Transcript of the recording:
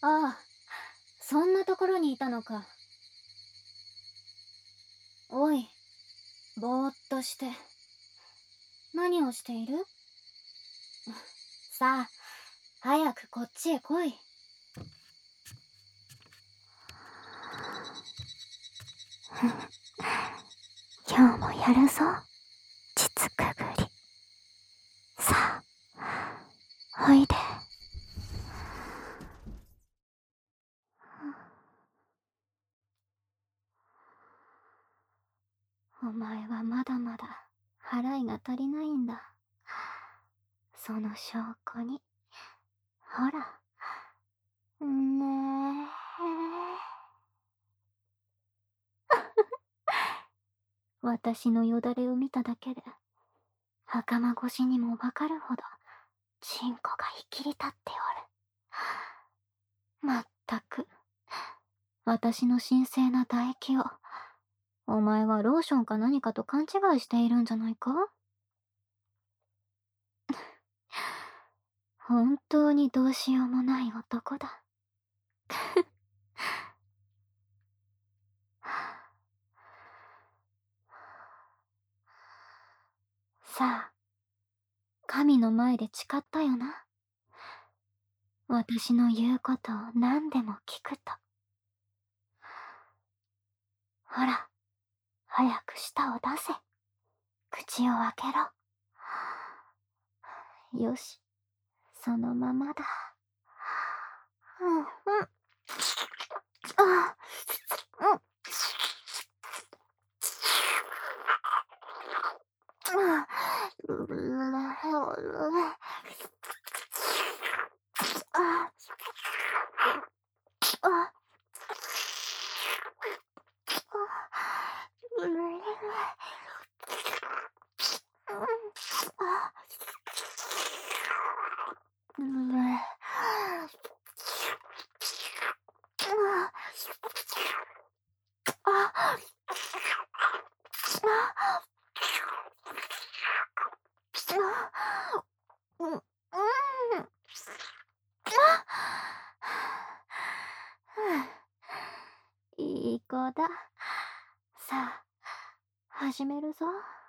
ああ、そんなところにいたのか。おい、ぼーっとして。何をしている？さあ、早くこっちへ来い。 今日もやるぞ、膣くぐり。さあ、おいで。お前はまだまだ払いが足りないんだ。その証拠に、ほら。ね私のよだれを見ただけで、袴越しにもわかるほど、チンコがいきり立っておる。まったく、私の神聖な唾液を、お前はローションか何かと勘違いしているんじゃないか？本当にどうしようもない男だ。さあ、神の前で誓ったよな。私の言うことを何でも聞くと。ほら、早く舌を出せ。口を開けろ。よし、そのままだ。うんうん。あ、うん。いい子だ。さあ、始めるぞ。